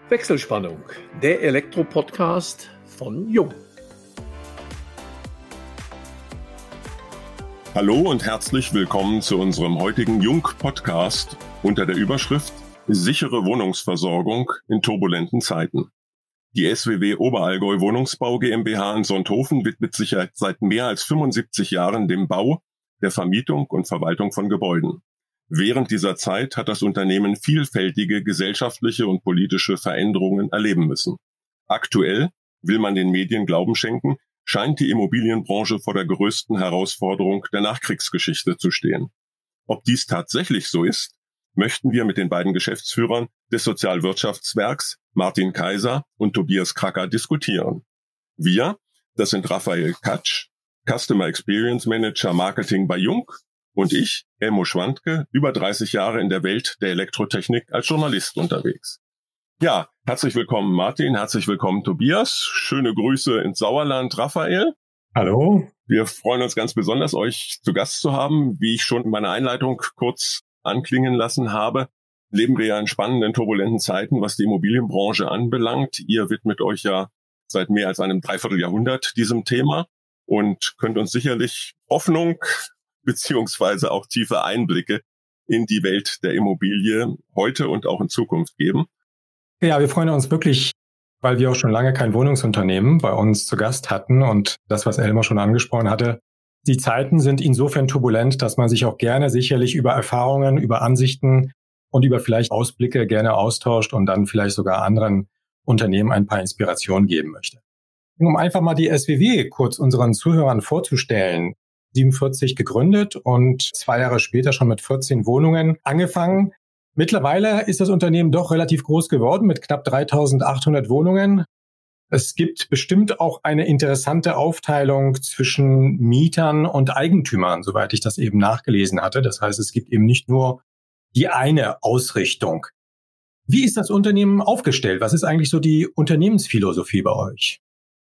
Wechselspannung, der Elektro-Podcast von Jung. Hallo und herzlich willkommen zu unserem heutigen Jung-Podcast unter der Überschrift Sichere Wohnungsversorgung in turbulenten Zeiten. Die SWW Oberallgäu Wohnungsbau GmbH in Sonthofen widmet sich seit mehr als 75 Jahren dem Bau, der Vermietung und Verwaltung von Gebäuden. Während dieser Zeit hat das Unternehmen vielfältige gesellschaftliche und politische Veränderungen erleben müssen. Aktuell, will man den Medien Glauben schenken, scheint die Immobilienbranche vor der größten Herausforderung der Nachkriegsgeschichte zu stehen. Ob dies tatsächlich so ist, möchten wir mit den beiden Geschäftsführern des Sozialwirtschaftswerks, Martin Kaiser und Tobias Kracker, diskutieren. Wir, das sind Raphael Katsch, Customer Experience Manager Marketing bei Jung, und ich, Elmo Schwandke, über 30 Jahre in der Welt der Elektrotechnik als Journalist unterwegs. Ja, herzlich willkommen Martin, herzlich willkommen Tobias. Schöne Grüße ins Sauerland, Raphael. Hallo. Wir freuen uns ganz besonders, euch zu Gast zu haben. Wie ich schon in meiner Einleitung kurz anklingen lassen habe, leben wir ja in spannenden, turbulenten Zeiten, was die Immobilienbranche anbelangt. Ihr widmet euch ja seit mehr als einem Dreivierteljahrhundert diesem Thema und könnt uns sicherlich Hoffnung beziehungsweise auch tiefe Einblicke in die Welt der Immobilie heute und auch in Zukunft geben. Ja, wir freuen uns wirklich, weil wir auch schon lange kein Wohnungsunternehmen bei uns zu Gast hatten und das, was Elmar schon angesprochen hatte, die Zeiten sind insofern turbulent, dass man sich auch gerne sicherlich über Erfahrungen, über Ansichten und über vielleicht Ausblicke gerne austauscht und dann vielleicht sogar anderen Unternehmen ein paar Inspirationen geben möchte. Um einfach mal die SWW kurz unseren Zuhörern vorzustellen. 47 gegründet und 2 Jahre später schon mit 14 Wohnungen angefangen. Mittlerweile ist das Unternehmen doch relativ groß geworden mit knapp 3.800 Wohnungen. Es gibt bestimmt auch eine interessante Aufteilung zwischen Mietern und Eigentümern, soweit ich das eben nachgelesen hatte. Das heißt, es gibt eben nicht nur die eine Ausrichtung. Wie ist das Unternehmen aufgestellt? Was ist eigentlich so die Unternehmensphilosophie bei euch?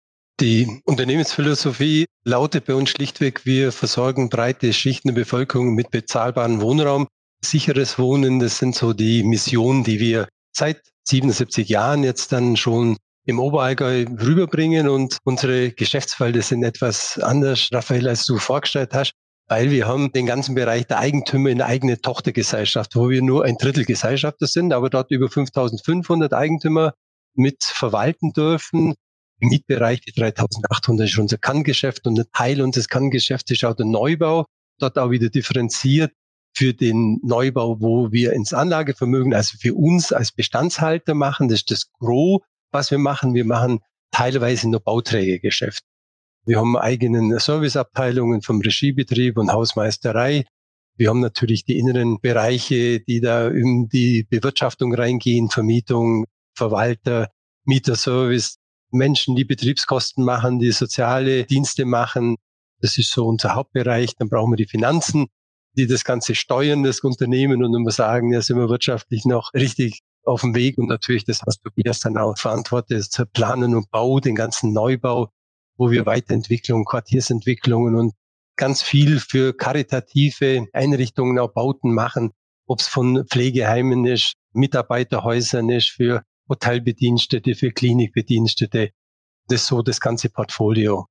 Die Unternehmensphilosophie lautet bei uns schlichtweg, wir versorgen breite Schichten der Bevölkerung mit bezahlbarem Wohnraum. Sicheres Wohnen, das sind so die Missionen, die wir seit 77 Jahren jetzt dann schon im Oberallgäu rüberbringen. Und unsere Geschäftsfelder sind etwas anders, Raphael, als du vorgestellt hast, weil wir haben den ganzen Bereich der Eigentümer in der eigenen Tochtergesellschaft, wo wir nur ein Drittel Gesellschafter sind, aber dort über 5.500 Eigentümer mit verwalten dürfen. Im Mietbereich, die 3.800 ist unser Kerngeschäft und ein Teil unseres Kerngeschäfts ist auch der Neubau. Dort auch wieder differenziert für den Neubau, wo wir ins Anlagevermögen, also für uns als Bestandshalter machen. Das ist das Gros, was wir machen. Wir machen teilweise nur Bauträgergeschäft. Wir haben eigenen Serviceabteilungen vom Regiebetrieb und Hausmeisterei. Wir haben natürlich die inneren Bereiche, die da in die Bewirtschaftung reingehen, Vermietung, Verwalter, Mieterservice. Menschen, die Betriebskosten machen, die soziale Dienste machen. Das ist so unser Hauptbereich. Dann brauchen wir die Finanzen, die das Ganze steuern, das Unternehmen. Und wenn wir sagen, ja, sind wir wirtschaftlich noch richtig auf dem Weg. Und natürlich das, was Tobias dann auch verantwortet, ist Planen und Bau, den ganzen Neubau, wo wir Weiterentwicklung, Quartiersentwicklungen und ganz viel für karitative Einrichtungen, auch Bauten machen. Ob es von Pflegeheimen ist, Mitarbeiterhäusern ist, für Hotelbedienstete, für Klinikbedienstete. Das ist so das ganze Portfolio.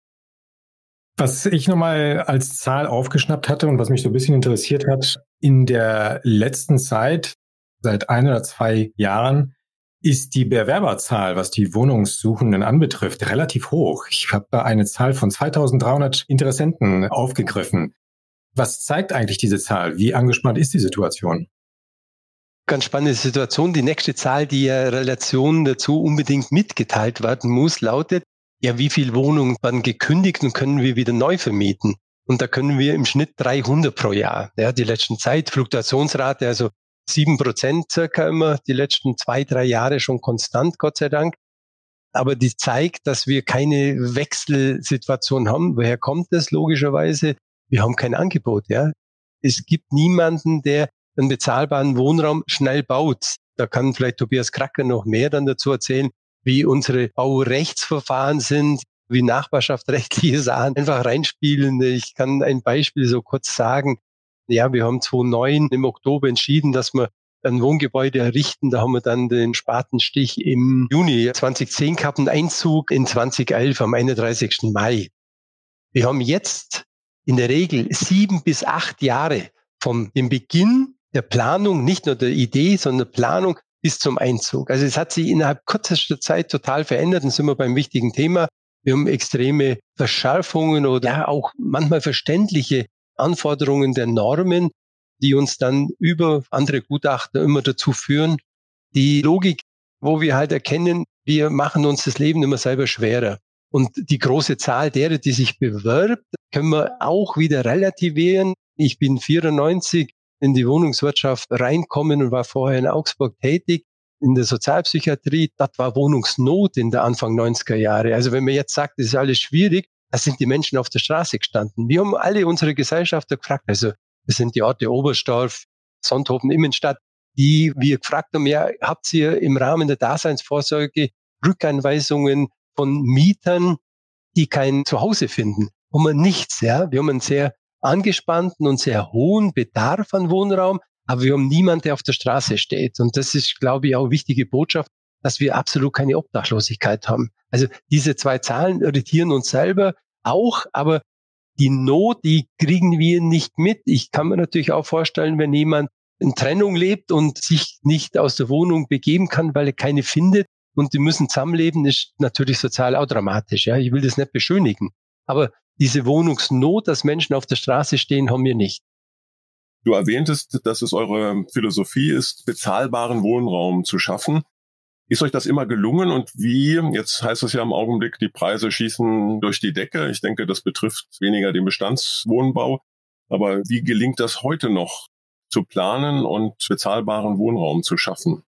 Was ich nochmal als Zahl aufgeschnappt hatte und was mich so ein bisschen interessiert hat, in der letzten Zeit, seit 1 oder 2 Jahren, ist die Bewerberzahl, was die Wohnungssuchenden anbetrifft, relativ hoch. Ich habe da eine Zahl von 2.300 Interessenten aufgegriffen. Was zeigt eigentlich diese Zahl? Wie angespannt ist die Situation? Ganz spannende Situation. Die nächste Zahl, die ja Relation dazu unbedingt mitgeteilt werden muss, lautet, ja, wie viel Wohnungen werden gekündigt und können wir wieder neu vermieten? Und da können wir im Schnitt 300 pro Jahr. Ja, die letzten Zeit, Fluktuationsrate, also 7% circa immer, die letzten 2, 3 Jahre schon konstant, Gott sei Dank. Aber die zeigt, dass wir keine Wechselsituation haben. Woher kommt das? Logischerweise, wir haben kein Angebot. Ja, es gibt niemanden, der einen bezahlbaren Wohnraum schnell baut. Da kann vielleicht Tobias Kracker noch mehr dann dazu erzählen, wie unsere Baurechtsverfahren sind, wie nachbarschaftsrechtliche Sachen einfach reinspielen. Ich kann ein Beispiel so kurz sagen. Ja, wir haben 2009 im Oktober entschieden, dass wir ein Wohngebäude errichten. Da haben wir dann den Spatenstich im Juni 2010 gehabt und Einzug in 2011 am 31. Mai. Wir haben jetzt in der Regel 7 bis 8 Jahre vom dem Beginn der Planung, nicht nur der Idee, sondern Planung bis zum Einzug. Also es hat sich innerhalb kürzester Zeit total verändert. Dann sind wir beim wichtigen Thema. Wir haben extreme Verschärfungen oder auch manchmal verständliche Anforderungen der Normen, die uns dann über andere Gutachter immer dazu führen. Die Logik, wo wir halt erkennen, wir machen uns das Leben immer selber schwerer. Und die große Zahl derer, die sich bewirbt, können wir auch wieder relativieren. Ich bin 94 in die Wohnungswirtschaft reinkommen und war vorher in Augsburg tätig, in der Sozialpsychiatrie. Das war Wohnungsnot in der Anfang 90er Jahre. Also wenn man jetzt sagt, das ist alles schwierig, da sind die Menschen auf der Straße gestanden. Wir haben alle unsere Gesellschafter gefragt, also das sind die Orte Oberstdorf, Sonthofen, Immenstadt, die wir gefragt haben, ja, habt ihr im Rahmen der Daseinsvorsorge Rückeinweisungen von Mietern, die kein Zuhause finden? Haben wir nichts, ja. Wir haben einen sehr angespannten und sehr hohen Bedarf an Wohnraum, aber wir haben niemanden, der auf der Straße steht. Und das ist, glaube ich, auch eine wichtige Botschaft, dass wir absolut keine Obdachlosigkeit haben. Also diese 2 Zahlen irritieren uns selber auch, aber die Not, die kriegen wir nicht mit. Ich kann mir natürlich auch vorstellen, wenn jemand in Trennung lebt und sich nicht aus der Wohnung begeben kann, weil er keine findet und die müssen zusammenleben, ist natürlich sozial auch dramatisch. Ja, ich will das nicht beschönigen. Aber diese Wohnungsnot, dass Menschen auf der Straße stehen, haben wir nicht. Du erwähntest, dass es eure Philosophie ist, bezahlbaren Wohnraum zu schaffen. Ist euch das immer gelungen und wie? Jetzt heißt es ja im Augenblick, die Preise schießen durch die Decke. Ich denke, das betrifft weniger den Bestandswohnbau. Aber wie gelingt das heute noch, zu planen und bezahlbaren Wohnraum zu schaffen?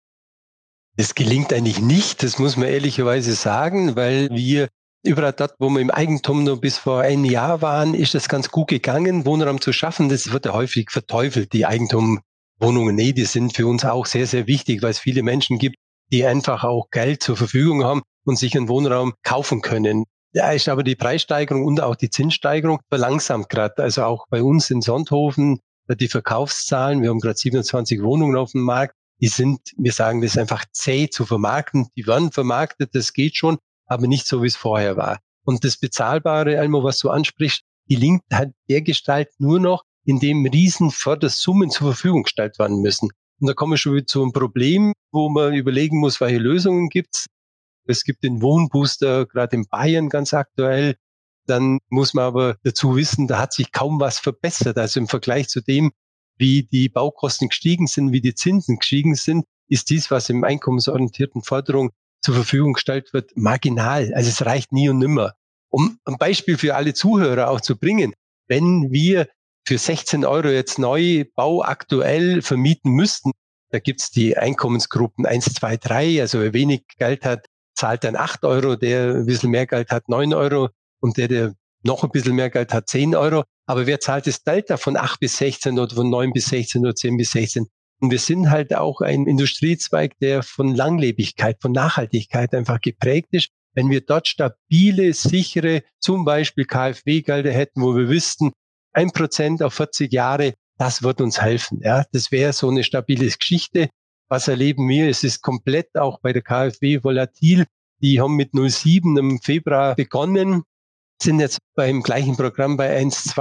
Es gelingt eigentlich nicht, das muss man ehrlicherweise sagen, weil wir überall dort, wo wir im Eigentum nur bis vor 1 Jahr waren, ist das ganz gut gegangen, Wohnraum zu schaffen. Das wird ja häufig verteufelt, die Eigentumwohnungen. Nee, die sind für uns auch sehr, sehr wichtig, weil es viele Menschen gibt, die einfach auch Geld zur Verfügung haben und sich einen Wohnraum kaufen können. Da ist aber die Preissteigerung und auch die Zinssteigerung verlangsamt gerade. Also auch bei uns in Sonthofen, die Verkaufszahlen, wir haben gerade 27 Wohnungen auf dem Markt, die sind, wir sagen das einfach zäh zu vermarkten. Die werden vermarktet, das geht schon, aber nicht so, wie es vorher war. Und das Bezahlbare, Elmo, was du ansprichst, gelingt halt dergestalt nur noch, indem riesen Fördersummen zur Verfügung gestellt werden müssen. Und da kommen wir schon wieder zu einem Problem, wo man überlegen muss, welche Lösungen gibt's. Es gibt den Wohnbooster, gerade in Bayern ganz aktuell. Dann muss man aber dazu wissen, da hat sich kaum was verbessert. Also im Vergleich zu dem, wie die Baukosten gestiegen sind, wie die Zinsen gestiegen sind, ist dies, was im einkommensorientierten Förderung zur Verfügung gestellt wird, marginal. Also es reicht nie und nimmer. Um ein Beispiel für alle Zuhörer auch zu bringen, wenn wir für 16 € jetzt Neubau aktuell vermieten müssten, da gibt's die Einkommensgruppen 1, 2, 3, also wer wenig Geld hat, zahlt dann 8 €, der ein bisschen mehr Geld hat 9 € und der noch ein bisschen mehr Geld hat 10 €. Aber wer zahlt das Delta von 8 bis 16 oder von 9 bis 16 oder 10 bis 16? Und wir sind halt auch ein Industriezweig, der von Langlebigkeit, von Nachhaltigkeit einfach geprägt ist. Wenn wir dort stabile, sichere, zum Beispiel KfW-Gelder hätten, wo wir wüssten, 1% auf 40 Jahre, das wird uns helfen. Ja, das wäre so eine stabile Geschichte. Was erleben wir? Es ist komplett auch bei der KfW volatil. Die haben mit 0,7 im Februar begonnen, sind jetzt beim gleichen Programm bei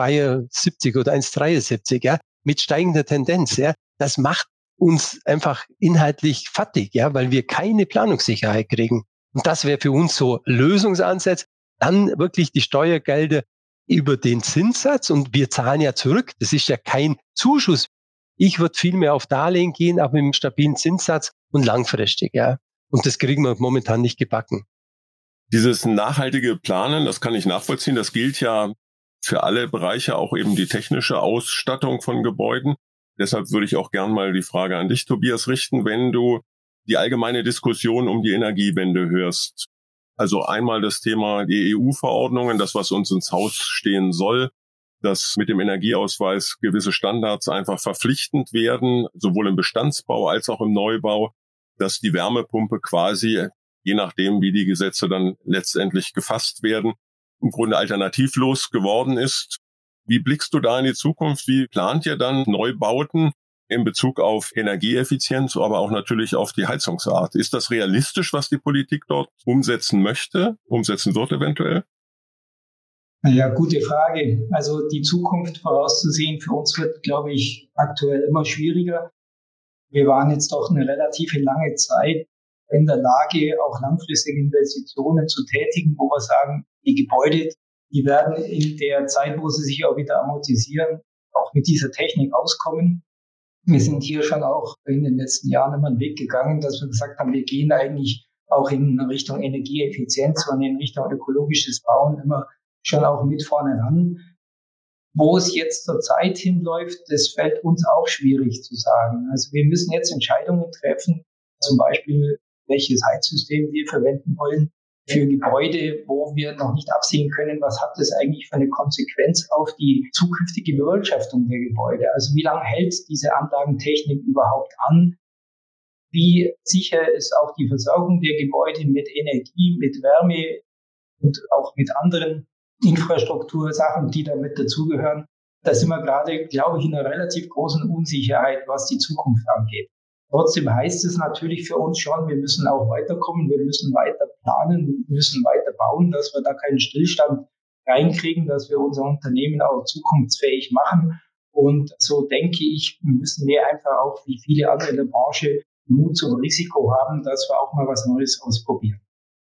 1,72 oder 1,73, ja, mit steigender Tendenz, ja. Das macht uns einfach inhaltlich fertig, ja, weil wir keine Planungssicherheit kriegen. Und das wäre für uns so Lösungsansatz. Dann wirklich die Steuergelder über den Zinssatz und wir zahlen ja zurück. Das ist ja kein Zuschuss. Ich würde viel mehr auf Darlehen gehen, aber mit einem stabilen Zinssatz und langfristig, ja. Und das kriegen wir momentan nicht gebacken. Dieses nachhaltige Planen, das kann ich nachvollziehen. Das gilt ja für alle Bereiche, auch eben die technische Ausstattung von Gebäuden. Deshalb würde ich auch gern mal die Frage an dich, Tobias, richten, wenn du die allgemeine Diskussion um die Energiewende hörst. Also einmal das Thema die EU-Verordnungen, das, was uns ins Haus stehen soll, dass mit dem Energieausweis gewisse Standards einfach verpflichtend werden, sowohl im Bestandsbau als auch im Neubau, dass die Wärmepumpe quasi, je nachdem, wie die Gesetze dann letztendlich gefasst werden, im Grunde alternativlos geworden ist. Wie blickst du da in die Zukunft? Wie plant ihr dann Neubauten, in Bezug auf Energieeffizienz, aber auch natürlich auf die Heizungsart. Ist das realistisch, was die Politik dort umsetzen wird eventuell? Ja, gute Frage. Also die Zukunft vorauszusehen für uns wird, glaube ich, aktuell immer schwieriger. Wir waren jetzt doch eine relativ lange Zeit in der Lage, auch langfristige Investitionen zu tätigen, wo wir sagen, die Gebäude, die werden in der Zeit, wo sie sich auch wieder amortisieren, auch mit dieser Technik auskommen. Wir sind hier schon auch in den letzten Jahren immer einen Weg gegangen, dass wir gesagt haben, wir gehen eigentlich auch in Richtung Energieeffizienz und in Richtung ökologisches Bauen immer schon auch mit vorne ran. Wo es jetzt zur Zeit hinläuft, das fällt uns auch schwierig zu sagen. Also wir müssen jetzt Entscheidungen treffen, zum Beispiel welches Heizsystem wir verwenden wollen für Gebäude, wo wir noch nicht absehen können, was hat das eigentlich für eine Konsequenz auf die zukünftige Bewirtschaftung der Gebäude. Also wie lange hält diese Anlagentechnik überhaupt an? Wie sicher ist auch die Versorgung der Gebäude mit Energie, mit Wärme und auch mit anderen Infrastruktursachen, die damit dazugehören? Da sind wir gerade, glaube ich, in einer relativ großen Unsicherheit, was die Zukunft angeht. Trotzdem heißt es natürlich für uns schon, wir müssen auch weiterkommen, wir müssen weiter planen, wir müssen weiter bauen, dass wir da keinen Stillstand reinkriegen, dass wir unser Unternehmen auch zukunftsfähig machen. Und so denke ich, müssen wir einfach auch, wie viele andere in der Branche, Mut zum Risiko haben, dass wir auch mal was Neues ausprobieren.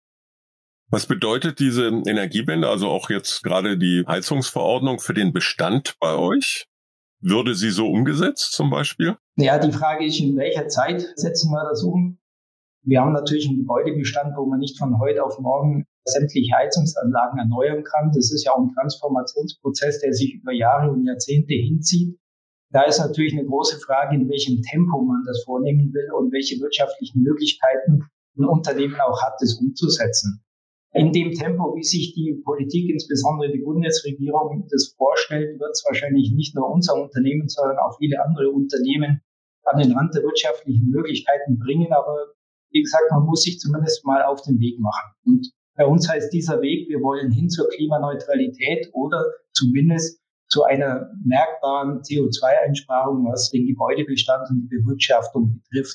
Was bedeutet diese Energiewende, also auch jetzt gerade die Heizungsverordnung für den Bestand bei euch? Würde sie so umgesetzt zum Beispiel? Ja, die Frage ist, in welcher Zeit setzen wir das um? Wir haben natürlich einen Gebäudebestand, wo man nicht von heute auf morgen sämtliche Heizungsanlagen erneuern kann. Das ist ja auch ein Transformationsprozess, der sich über Jahre und Jahrzehnte hinzieht. Da ist natürlich eine große Frage, in welchem Tempo man das vornehmen will und welche wirtschaftlichen Möglichkeiten ein Unternehmen auch hat, das umzusetzen. In dem Tempo, wie sich die Politik, insbesondere die Bundesregierung, das vorstellt, wird es wahrscheinlich nicht nur unser Unternehmen, sondern auch viele andere Unternehmen an den Rand der wirtschaftlichen Möglichkeiten bringen. Aber wie gesagt, man muss sich zumindest mal auf den Weg machen. Und bei uns heißt dieser Weg, wir wollen hin zur Klimaneutralität oder zumindest zu einer merkbaren CO2-Einsparung, was den Gebäudebestand und die Bewirtschaftung betrifft.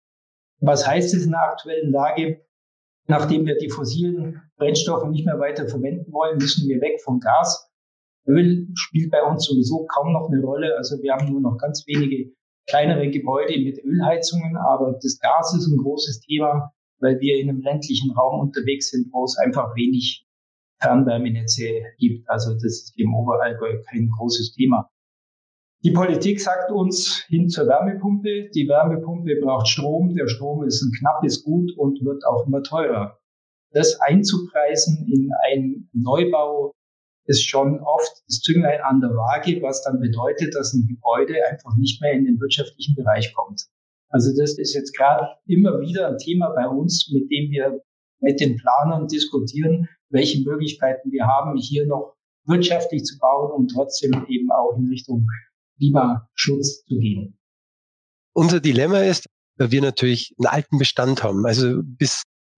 Was heißt es in der aktuellen Lage? Nachdem wir die fossilen Brennstoffe nicht mehr weiter verwenden wollen, müssen wir weg vom Gas. Öl spielt bei uns sowieso kaum noch eine Rolle. Also wir haben nur noch ganz wenige kleinere Gebäude mit Ölheizungen, aber das Gas ist ein großes Thema, weil wir in einem ländlichen Raum unterwegs sind, wo es einfach wenig Fernwärmenetze gibt. Also das ist im Oberallgäu kein großes Thema. Die Politik sagt uns hin zur Wärmepumpe. Die Wärmepumpe braucht Strom. Der Strom ist ein knappes Gut und wird auch immer teurer. Das einzupreisen in einen Neubau ist schon oft das Zünglein an der Waage, was dann bedeutet, dass ein Gebäude einfach nicht mehr in den wirtschaftlichen Bereich kommt. Also das ist jetzt gerade immer wieder ein Thema bei uns, mit dem wir mit den Planern diskutieren, welche Möglichkeiten wir haben, hier noch wirtschaftlich zu bauen und trotzdem eben auch in Richtung Klimaschutz zu gehen. Unser Dilemma ist, weil wir natürlich einen alten Bestand haben. Also bis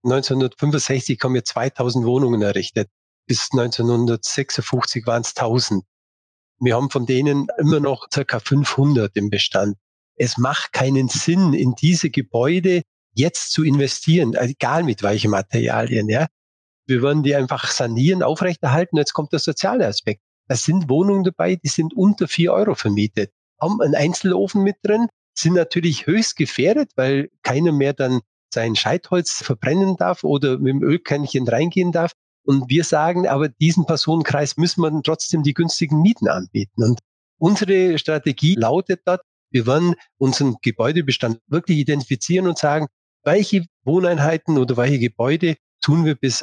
1965 haben wir 2000 Wohnungen errichtet. Bis 1956 waren es 1000. Wir haben von denen immer noch ca. 500 im Bestand. Es macht keinen Sinn, in diese Gebäude jetzt zu investieren, egal mit welchen Materialien. Ja. Wir wollen die einfach sanieren, aufrechterhalten. Jetzt kommt der soziale Aspekt. Da sind Wohnungen dabei, die sind unter 4 Euro vermietet, haben einen Einzelofen mit drin, sind natürlich höchst gefährdet, weil keiner mehr dann sein Scheitholz verbrennen darf oder mit dem Ölkännchen reingehen darf. Und wir sagen, aber diesen Personenkreis müssen wir dann trotzdem die günstigen Mieten anbieten. Und unsere Strategie lautet dort, wir wollen unseren Gebäudebestand wirklich identifizieren und sagen, welche Wohneinheiten oder welche Gebäude tun wir bis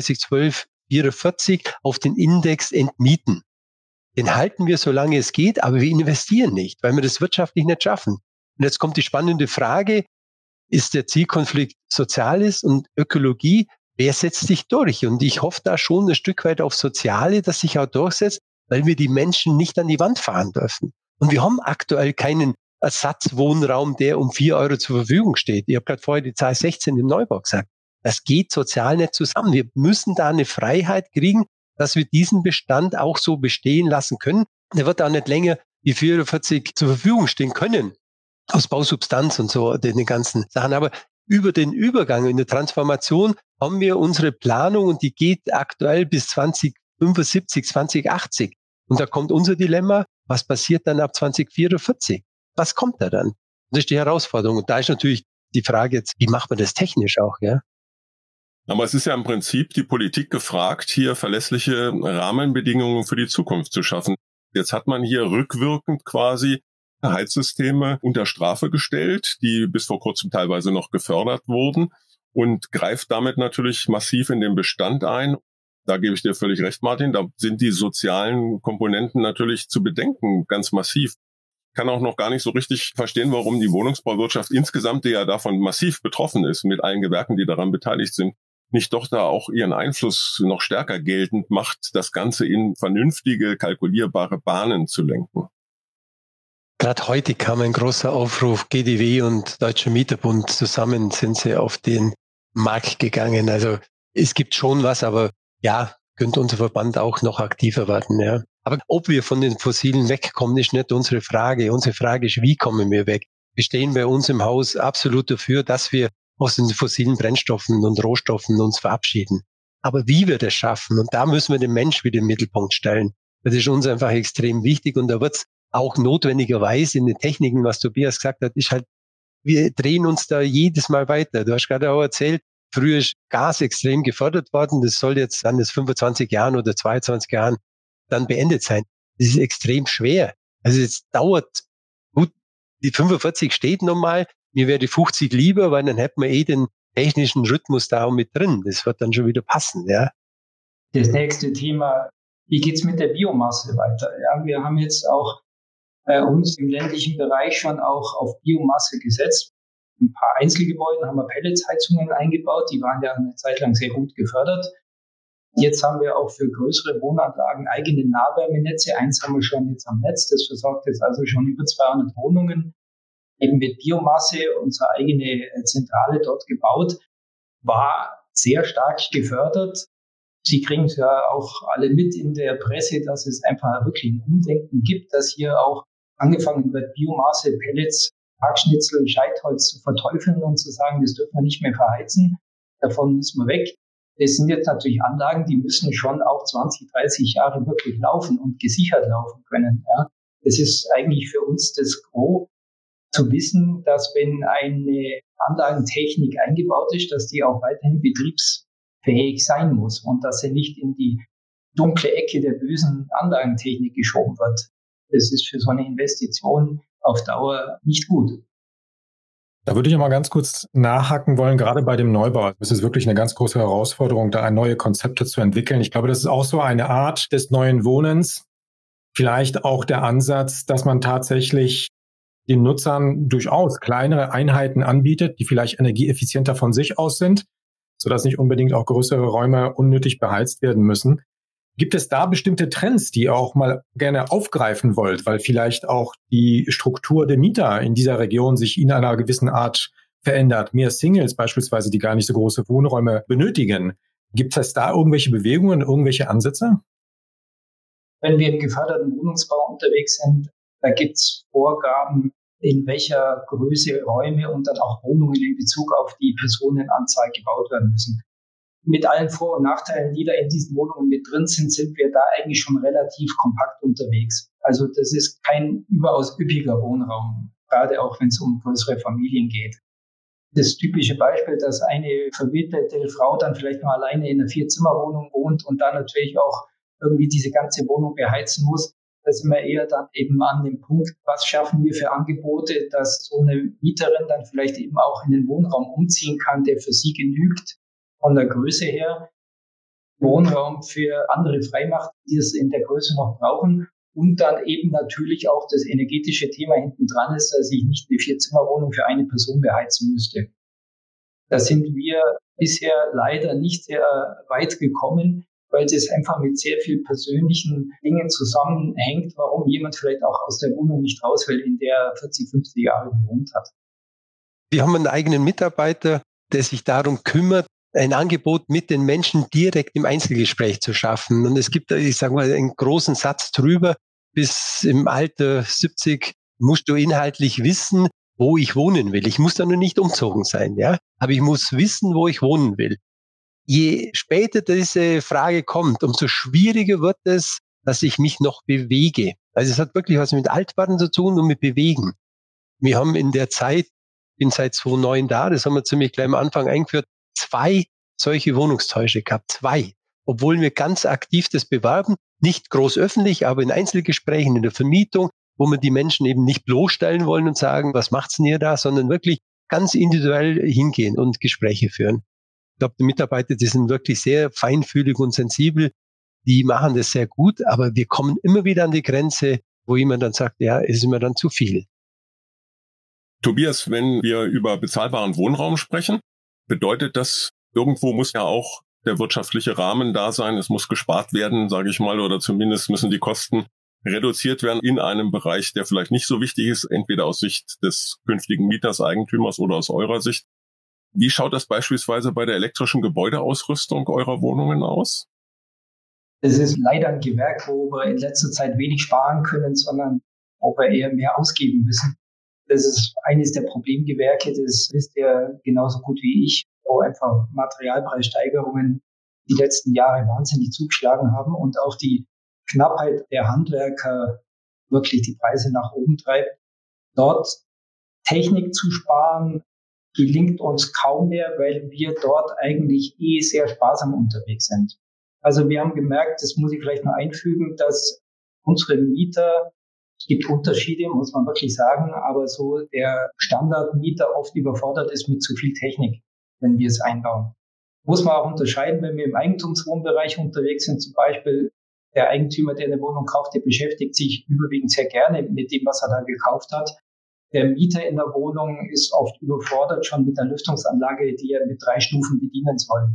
31.12.44 auf den Index entmieten. Den halten wir, solange es geht, aber wir investieren nicht, weil wir das wirtschaftlich nicht schaffen. Und jetzt kommt die spannende Frage, ist der Zielkonflikt Soziales und Ökologie? Wer setzt sich durch? Und ich hoffe da schon ein Stück weit auf Soziale, das sich auch durchsetzt, weil wir die Menschen nicht an die Wand fahren dürfen. Und wir haben aktuell keinen Ersatzwohnraum, der um 4 Euro zur Verfügung steht. Ich habe gerade vorher die Zahl 16 im Neubau gesagt. Das geht sozial nicht zusammen. Wir müssen da eine Freiheit kriegen, dass wir diesen Bestand auch so bestehen lassen können. Der wird auch nicht länger wie 44 zur Verfügung stehen können. aus Bausubstanz und so, den ganzen Sachen. Aber über den Übergang in der Transformation haben wir unsere Planung und die geht aktuell bis 2075, 2080. Und da kommt unser Dilemma, was passiert dann ab 2044? Was kommt da dann? Das ist die Herausforderung. Und da ist natürlich die Frage jetzt, wie macht man das technisch auch, ja? Aber es ist ja im Prinzip die Politik gefragt, hier verlässliche Rahmenbedingungen für die Zukunft zu schaffen. Jetzt hat man hier rückwirkend quasi Heizsysteme unter Strafe gestellt, die bis vor kurzem teilweise noch gefördert wurden und greift damit natürlich massiv in den Bestand ein. Da gebe ich dir völlig recht, Martin, da sind die sozialen Komponenten natürlich zu bedenken, ganz massiv. Ich kann auch noch gar nicht so richtig verstehen, warum die Wohnungsbauwirtschaft insgesamt, die ja davon massiv betroffen ist, mit allen Gewerken, die daran beteiligt sind, nicht doch da auch ihren Einfluss noch stärker geltend macht, das Ganze in vernünftige, kalkulierbare Bahnen zu lenken. Gerade heute kam ein großer Aufruf, GDW und Deutscher Mieterbund zusammen sind sie auf den Markt gegangen. Also es gibt schon was, aber ja, könnte unser Verband auch noch aktiver werden, ja. Aber ob wir von den Fossilen wegkommen, ist nicht unsere Frage. Unsere Frage ist, wie kommen wir weg? Wir stehen bei uns im Haus absolut dafür, dass wir aus den fossilen Brennstoffen und Rohstoffen uns verabschieden. Aber wie wir das schaffen, und da müssen wir den Mensch wieder im Mittelpunkt stellen. Das ist uns einfach extrem wichtig und da wird es auch notwendigerweise in den Techniken, was Tobias gesagt hat, ist halt, wir drehen uns da jedes Mal weiter. Du hast gerade auch erzählt, früher ist Gas extrem gefördert worden, das soll jetzt dann in 25 Jahren oder 22 Jahren dann beendet sein. Das ist extrem schwer. Also es dauert, gut, die 45 steht nochmal, mir wäre die 50 lieber, weil dann hätten wir den technischen Rhythmus da auch mit drin. Das wird dann schon wieder passen, ja. Das nächste Thema, wie geht's mit der Biomasse weiter? Ja, wir haben jetzt auch bei uns im ländlichen Bereich schon auch auf Biomasse gesetzt. Ein paar Einzelgebäuden haben wir Pelletsheizungen eingebaut, die waren ja eine Zeit lang sehr gut gefördert. Jetzt haben wir auch für größere Wohnanlagen eigene Nahwärmenetze. Eins haben wir schon jetzt am Netz, das versorgt jetzt also schon über 200 Wohnungen. Eben mit Biomasse, unsere eigene Zentrale dort gebaut, war sehr stark gefördert. Sie kriegen es ja auch alle mit in der Presse, dass es einfach wirklich ein Umdenken gibt, dass hier auch angefangen wird, Biomasse, Pellets, Hackschnitzel, Scheitholz zu verteufeln und zu sagen, das dürfen wir nicht mehr verheizen, davon müssen wir weg. Das sind jetzt natürlich Anlagen, die müssen schon auch 20, 30 Jahre wirklich laufen und gesichert laufen können. Ja. Das ist eigentlich für uns das Gros, zu wissen, dass wenn eine Anlagentechnik eingebaut ist, dass die auch weiterhin betriebsfähig sein muss und dass sie nicht in die dunkle Ecke der bösen Anlagentechnik geschoben wird. Das ist für so eine Investition auf Dauer nicht gut. Da würde ich mal ganz kurz nachhaken wollen, gerade bei dem Neubau. Es ist wirklich eine ganz große Herausforderung, da neue Konzepte zu entwickeln. Ich glaube, das ist auch so eine Art des neuen Wohnens. Vielleicht auch der Ansatz, dass man tatsächlich den Nutzern durchaus kleinere Einheiten anbietet, die vielleicht energieeffizienter von sich aus sind, sodass nicht unbedingt auch größere Räume unnötig beheizt werden müssen. Gibt es da bestimmte Trends, die ihr auch mal gerne aufgreifen wollt, weil vielleicht auch die Struktur der Mieter in dieser Region sich in einer gewissen Art verändert? Mehr Singles beispielsweise, die gar nicht so große Wohnräume benötigen. Gibt es da irgendwelche Bewegungen, irgendwelche Ansätze? Wenn wir im geförderten Wohnungsbau unterwegs sind, da gibt es Vorgaben, in welcher Größe Räume und dann auch Wohnungen in Bezug auf die Personenanzahl gebaut werden müssen. Mit allen Vor- und Nachteilen, die da in diesen Wohnungen mit drin sind, sind wir da eigentlich schon relativ kompakt unterwegs. Also das ist kein überaus üppiger Wohnraum, gerade auch wenn es um größere Familien geht. Das typische Beispiel, dass eine verwitwete Frau dann vielleicht noch alleine in einer 4-Zimmer-Wohnung wohnt und dann natürlich auch irgendwie diese ganze Wohnung beheizen muss, da sind wir eher dann eben an dem Punkt, was schaffen wir für Angebote, dass so eine Mieterin dann vielleicht eben auch in den Wohnraum umziehen kann, der für sie genügt, von der Größe her, Wohnraum für andere freimacht, die es in der Größe noch brauchen und dann eben natürlich auch das energetische Thema hinten dran ist, dass ich nicht eine 4-Zimmer-Wohnung für eine Person beheizen müsste. Da sind wir bisher leider nicht sehr weit gekommen, weil es einfach mit sehr viel persönlichen Dingen zusammenhängt, warum jemand vielleicht auch aus der Wohnung nicht raus will, in der er 40, 50 Jahre gewohnt hat. Wir haben einen eigenen Mitarbeiter, der sich darum kümmert, ein Angebot mit den Menschen direkt im Einzelgespräch zu schaffen. Und es gibt, ich sage mal, einen großen Satz drüber, bis im Alter 70 musst du inhaltlich wissen, wo ich wohnen will. Ich muss da nur nicht umzogen sein, ja. Aber ich muss wissen, wo ich wohnen will. Je später diese Frage kommt, umso schwieriger wird es, dass ich mich noch bewege. Also es hat wirklich was mit Altwerden zu tun und mit Bewegen. Wir haben in der Zeit, bin seit 2009 da, das haben wir ziemlich gleich am Anfang eingeführt, 2 solche Wohnungstäusche gehabt. 2. Obwohl wir ganz aktiv das bewerben, nicht groß öffentlich, aber in Einzelgesprächen, in der Vermietung, wo wir die Menschen eben nicht bloßstellen wollen und sagen, was macht's denn ihr da, sondern wirklich ganz individuell hingehen und Gespräche führen. Ich glaube, die Mitarbeiter, die sind wirklich sehr feinfühlig und sensibel, die machen das sehr gut, aber wir kommen immer wieder an die Grenze, wo jemand dann sagt, ja, es ist mir dann zu viel. Tobias, wenn wir über bezahlbaren Wohnraum sprechen, bedeutet das, irgendwo muss ja auch der wirtschaftliche Rahmen da sein. Es muss gespart werden, sage ich mal, oder zumindest müssen die Kosten reduziert werden in einem Bereich, der vielleicht nicht so wichtig ist, entweder aus Sicht des künftigen Mieters, Eigentümers oder aus eurer Sicht. Wie schaut das beispielsweise bei der elektrischen Gebäudeausrüstung eurer Wohnungen aus? Es ist leider ein Gewerk, wo wir in letzter Zeit wenig sparen können, sondern wo wir eher mehr ausgeben müssen. Das ist eines der Problemgewerke, das wisst ihr genauso gut wie ich, wo einfach Materialpreissteigerungen die letzten Jahre wahnsinnig zugeschlagen haben und auch die Knappheit der Handwerker wirklich die Preise nach oben treibt. Dort Technik zu sparen, gelingt uns kaum mehr, weil wir dort eigentlich sehr sparsam unterwegs sind. Also wir haben gemerkt, das muss ich vielleicht noch einfügen, dass unsere Mieter, es gibt Unterschiede, muss man wirklich sagen, aber so der Standardmieter oft überfordert ist mit zu viel Technik, wenn wir es einbauen. Muss man auch unterscheiden, wenn wir im Eigentumswohnbereich unterwegs sind, zum Beispiel der Eigentümer, der eine Wohnung kauft, der beschäftigt sich überwiegend sehr gerne mit dem, was er da gekauft hat. Der Mieter in der Wohnung ist oft überfordert schon mit der Lüftungsanlage, die er mit 3 Stufen bedienen soll.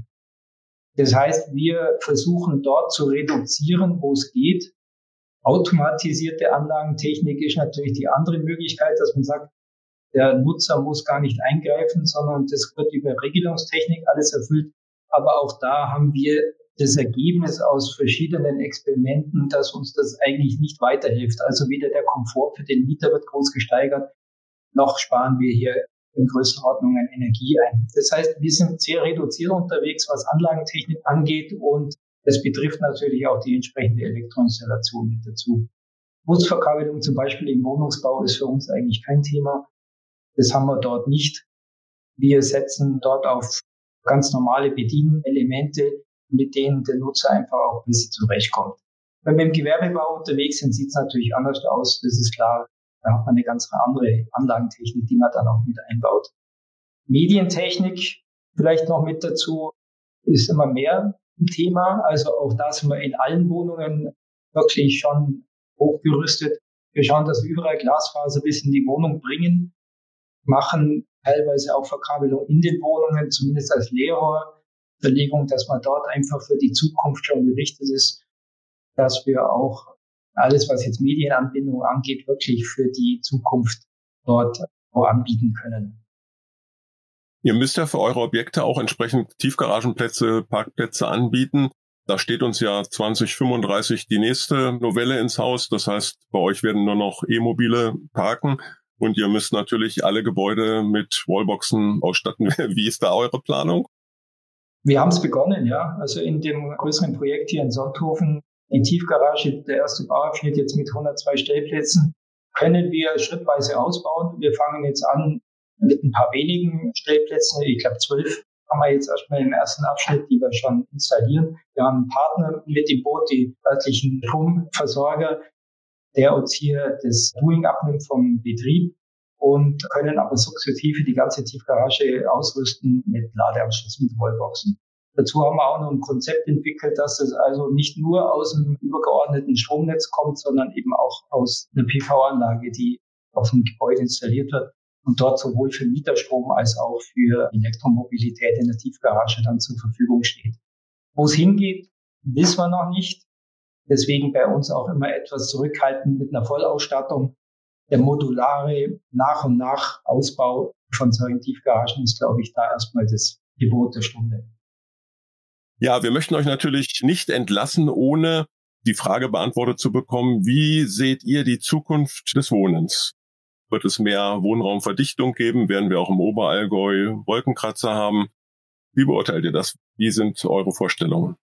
Das heißt, wir versuchen dort zu reduzieren, wo es geht. Automatisierte Anlagentechnik ist natürlich die andere Möglichkeit, dass man sagt, der Nutzer muss gar nicht eingreifen, sondern das wird über Regelungstechnik alles erfüllt. Aber auch da haben wir das Ergebnis aus verschiedenen Experimenten, dass uns das eigentlich nicht weiterhilft. Also weder der Komfort für den Mieter wird groß gesteigert, noch sparen wir hier in Größenordnungen Energie ein. Das heißt, wir sind sehr reduziert unterwegs, was Anlagentechnik angeht, und das betrifft natürlich auch die entsprechende Elektroinstallation mit dazu. Busverkabelung zum Beispiel im Wohnungsbau ist für uns eigentlich kein Thema. Das haben wir dort nicht. Wir setzen dort auf ganz normale Bedienelemente, mit denen der Nutzer einfach auch besser zurechtkommt. Wenn wir im Gewerbebau unterwegs sind, sieht es natürlich anders aus, das ist klar. Da hat man eine ganz andere Anlagentechnik, die man dann auch mit einbaut. Medientechnik vielleicht noch mit dazu, ist immer mehr ein Thema. Also auch da sind wir in allen Wohnungen wirklich schon hochgerüstet. Wir schauen, dass wir überall Glasfaser bis in die Wohnung bringen, machen teilweise auch Verkabelung in den Wohnungen, zumindest als Leerrohrverlegung, dass man dort einfach für die Zukunft schon gerichtet ist, dass wir auch alles, was jetzt Medienanbindung angeht, wirklich für die Zukunft dort auch anbieten können. Ihr müsst ja für eure Objekte auch entsprechend Tiefgaragenplätze, Parkplätze anbieten. Da steht uns ja 2035 die nächste Novelle ins Haus. Das heißt, bei euch werden nur noch E-Mobile parken und ihr müsst natürlich alle Gebäude mit Wallboxen ausstatten. Wie ist da eure Planung? Wir haben es begonnen, ja. Also in dem größeren Projekt hier in Sonthofen, die Tiefgarage, der erste Bauabschnitt jetzt mit 102 Stellplätzen, können wir schrittweise ausbauen. Wir fangen jetzt an mit ein paar wenigen Stellplätzen. Ich glaube 12 haben wir jetzt erstmal im ersten Abschnitt, die wir schon installieren. Wir haben einen Partner mit im Boot, die örtlichen Stromversorger, der uns hier das Doing abnimmt vom Betrieb, und können aber sukzessive die ganze Tiefgarage ausrüsten mit Ladeanschluss, mit Wallboxen. Dazu haben wir auch noch ein Konzept entwickelt, dass es also nicht nur aus dem übergeordneten Stromnetz kommt, sondern eben auch aus einer PV-Anlage, die auf dem Gebäude installiert wird und dort sowohl für Mieterstrom als auch für Elektromobilität in der Tiefgarage dann zur Verfügung steht. Wo es hingeht, wissen wir noch nicht. Deswegen bei uns auch immer etwas zurückhaltend mit einer Vollausstattung. Der modulare Nach- und Nach-Ausbau von solchen Tiefgaragen ist, glaube ich, da erstmal das Gebot der Stunde. Ja, wir möchten euch natürlich nicht entlassen, ohne die Frage beantwortet zu bekommen, wie seht ihr die Zukunft des Wohnens? Wird es mehr Wohnraumverdichtung geben? Werden wir auch im Oberallgäu Wolkenkratzer haben? Wie beurteilt ihr das? Wie sind eure Vorstellungen?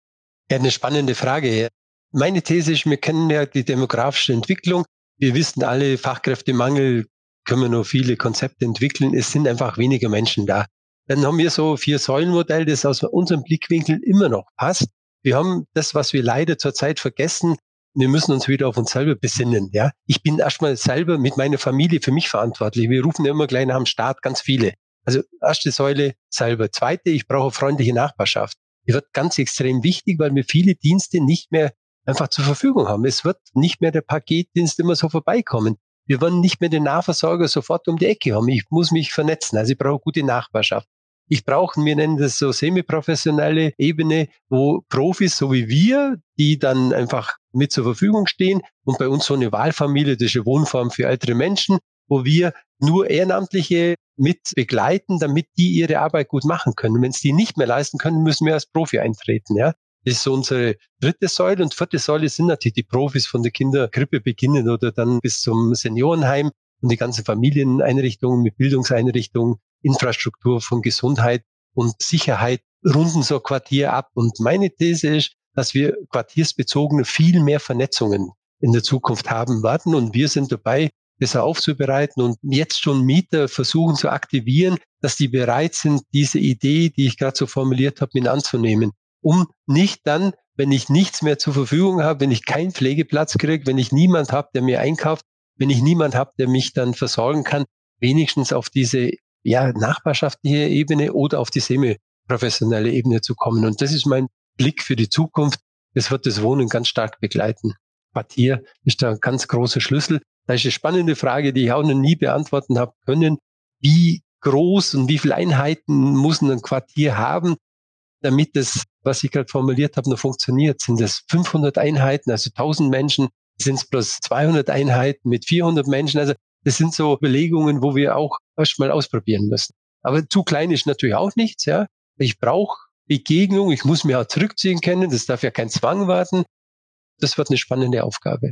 Ja, eine spannende Frage. Meine These ist, wir kennen ja die demografische Entwicklung. Wir wissen alle, Fachkräftemangel, können wir noch viele Konzepte entwickeln. Es sind einfach weniger Menschen da. Dann haben wir so 4-Säulen-Modell, das aus unserem Blickwinkel immer noch passt. Wir haben das, was wir leider zurzeit vergessen. Wir müssen uns wieder auf uns selber besinnen. Ja, ich bin erstmal selber mit meiner Familie für mich verantwortlich. Wir rufen ja immer gleich nach dem Staat ganz viele. Also erste Säule selber. Zweite, ich brauche freundliche Nachbarschaft. Die wird ganz extrem wichtig, weil wir viele Dienste nicht mehr einfach zur Verfügung haben. Es wird nicht mehr der Paketdienst immer so vorbeikommen. Wir wollen nicht mehr den Nahversorger sofort um die Ecke haben. Ich muss mich vernetzen. Also ich brauche gute Nachbarschaft. Ich brauche, wir nennen das so semi-professionelle Ebene, wo Profis, so wie wir, die dann einfach mit zur Verfügung stehen und bei uns so eine Wahlfamilie, das ist eine Wohnform für ältere Menschen, wo wir nur Ehrenamtliche mit begleiten, damit die ihre Arbeit gut machen können. Wenn es die nicht mehr leisten können, müssen wir als Profi eintreten. Ja, das ist so unsere dritte Säule. Und vierte Säule sind natürlich die Profis von der Kinderkrippe beginnen oder dann bis zum Seniorenheim und die ganzen Familieneinrichtungen mit Bildungseinrichtungen, Infrastruktur von Gesundheit und Sicherheit runden so ein Quartier ab. Und meine These ist, dass wir quartiersbezogene viel mehr Vernetzungen in der Zukunft haben werden. Und wir sind dabei, das aufzubereiten und jetzt schon Mieter versuchen zu aktivieren, dass die bereit sind, diese Idee, die ich gerade so formuliert habe, mit anzunehmen, um nicht dann, wenn ich nichts mehr zur Verfügung habe, wenn ich keinen Pflegeplatz kriege, wenn ich niemand habe, der mir einkauft, wenn ich niemand habe, der mich dann versorgen kann, wenigstens auf diese nachbarschaftliche Ebene oder auf die semi-professionelle Ebene zu kommen. Und das ist mein Blick für die Zukunft. Das wird das Wohnen ganz stark begleiten. Quartier ist da ein ganz großer Schlüssel. Da ist eine spannende Frage, die ich auch noch nie beantworten habe können. Wie groß und wie viele Einheiten muss ein Quartier haben, damit das, was ich gerade formuliert habe, noch funktioniert? Sind das 500 Einheiten, also 1000 Menschen? Sind es bloß 200 Einheiten mit 400 Menschen? Also das sind so Überlegungen, wo wir auch erst mal ausprobieren müssen. Aber zu klein ist natürlich auch nichts. Ja, ich brauche Begegnung, ich muss mich auch zurückziehen können. Das darf ja kein Zwang werden. Das wird eine spannende Aufgabe.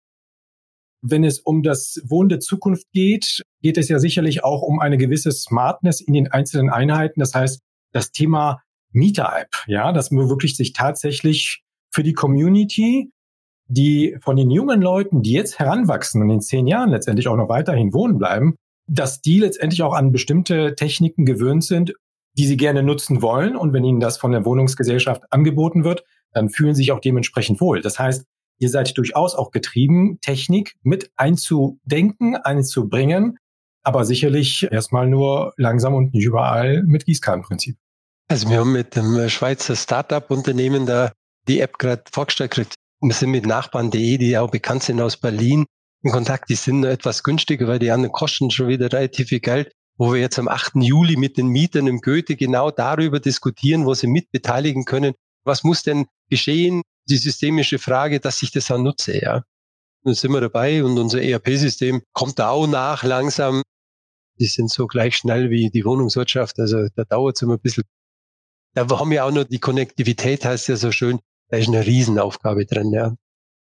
Wenn es um das Wohnen der Zukunft geht, geht es ja sicherlich auch um eine gewisse Smartness in den einzelnen Einheiten. Das heißt, das Thema Mieter-App, ja, dass man wirklich sich tatsächlich für die Community, die von den jungen Leuten, die jetzt heranwachsen und in 10 Jahren letztendlich auch noch weiterhin wohnen bleiben, dass die letztendlich auch an bestimmte Techniken gewöhnt sind, die sie gerne nutzen wollen. Und wenn ihnen das von der Wohnungsgesellschaft angeboten wird, dann fühlen sie sich auch dementsprechend wohl. Das heißt, ihr seid durchaus auch getrieben, Technik mit einzudenken, einzubringen, aber sicherlich erstmal nur langsam und nicht überall mit Gießkannenprinzip. Also wir haben mit dem Schweizer Start-up-Unternehmen da die App gerade vorgestellt gekriegt. Wir sind mit Nachbarn.de, die auch bekannt sind aus Berlin, in Kontakt. Die sind nur etwas günstiger, weil die anderen kosten schon wieder relativ viel Geld. Wo wir jetzt am 8. Juli mit den Mietern im Goethe genau darüber diskutieren, wo sie mitbeteiligen können. Was muss denn geschehen? Die systemische Frage, dass ich das auch nutze, ja. Nun sind wir dabei und unser ERP-System kommt da auch nach langsam. Die sind so gleich schnell wie die Wohnungswirtschaft, also da dauert es immer ein bisschen. Da haben wir auch noch die Konnektivität, heißt ja so schön, da ist eine Riesenaufgabe drin, ja.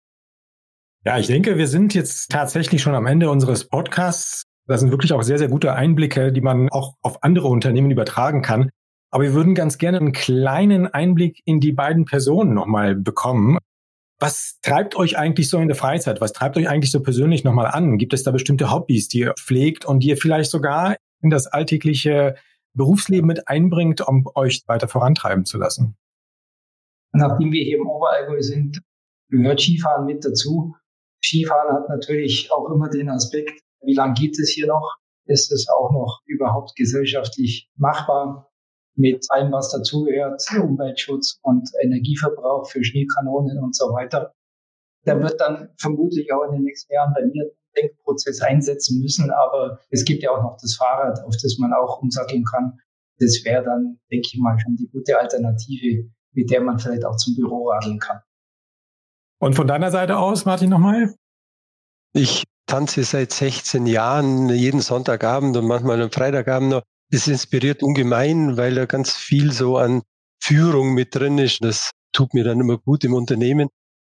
Ja, ich denke, wir sind jetzt tatsächlich schon am Ende unseres Podcasts. Das sind wirklich auch sehr, sehr gute Einblicke, die man auch auf andere Unternehmen übertragen kann. Aber wir würden ganz gerne einen kleinen Einblick in die beiden Personen nochmal bekommen. Was treibt euch eigentlich so in der Freizeit? Was treibt euch eigentlich so persönlich nochmal an? Gibt es da bestimmte Hobbys, die ihr pflegt und die ihr vielleicht sogar in das alltägliche Berufsleben mit einbringt, um euch weiter vorantreiben zu lassen? Nachdem wir hier im Oberallgäu sind, gehört Skifahren mit dazu. Skifahren hat natürlich auch immer den Aspekt, wie lange geht es hier noch? Ist es auch noch überhaupt gesellschaftlich machbar? Mit allem, was dazugehört, Umweltschutz und Energieverbrauch für Schneekanonen und so weiter. Da wird dann vermutlich auch in den nächsten Jahren bei mir ein Denkprozess einsetzen müssen, aber es gibt ja auch noch das Fahrrad, auf das man auch umsatteln kann. Das wäre dann, denke ich mal, schon die gute Alternative, mit der man vielleicht auch zum Büro radeln kann. Und von deiner Seite aus, Martin, nochmal? Ich tanze seit 16 Jahren, jeden Sonntagabend und manchmal am Freitagabend noch. Das inspiriert ungemein, weil da ganz viel so an Führung mit drin ist. Das tut mir dann immer gut im Unternehmen.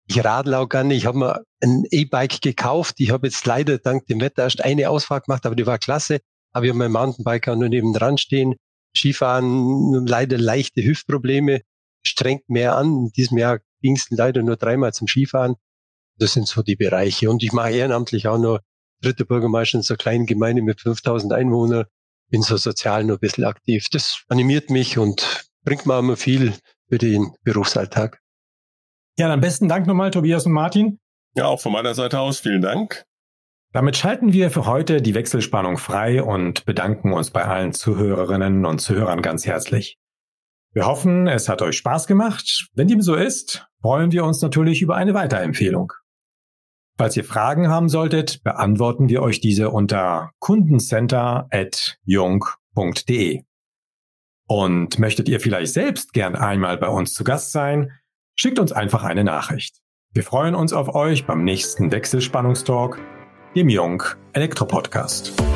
Ich radle auch gerne. Ich habe mir ein E-Bike gekauft. Ich habe jetzt leider dank dem Wetter erst eine Ausfahrt gemacht, aber die war klasse. Aber ich habe mein Mountainbike auch nur nebendran stehen. Skifahren, leider leichte Hüftprobleme, strengt mehr an. In diesem Jahr ging es leider nur 3-mal zum Skifahren. Das sind so die Bereiche. Und ich mache ehrenamtlich auch noch 3. Bürgermeister in so einer kleinen Gemeinde mit 5000 Einwohnern. Bin so sozial nur ein bisschen aktiv. Das animiert mich und bringt mir immer viel für den Berufsalltag. Ja, dann besten Dank nochmal, Tobias und Martin. Ja, auch von meiner Seite aus vielen Dank. Damit schalten wir für heute die Wechselspannung frei und bedanken uns bei allen Zuhörerinnen und Zuhörern ganz herzlich. Wir hoffen, es hat euch Spaß gemacht. Wenn dem so ist, freuen wir uns natürlich über eine Weiterempfehlung. Falls ihr Fragen haben solltet, beantworten wir euch diese unter kundencenter@jung.de. Und möchtet ihr vielleicht selbst gern einmal bei uns zu Gast sein, schickt uns einfach eine Nachricht. Wir freuen uns auf euch beim nächsten Wechselspannungstalk, dem Jung Elektro Podcast.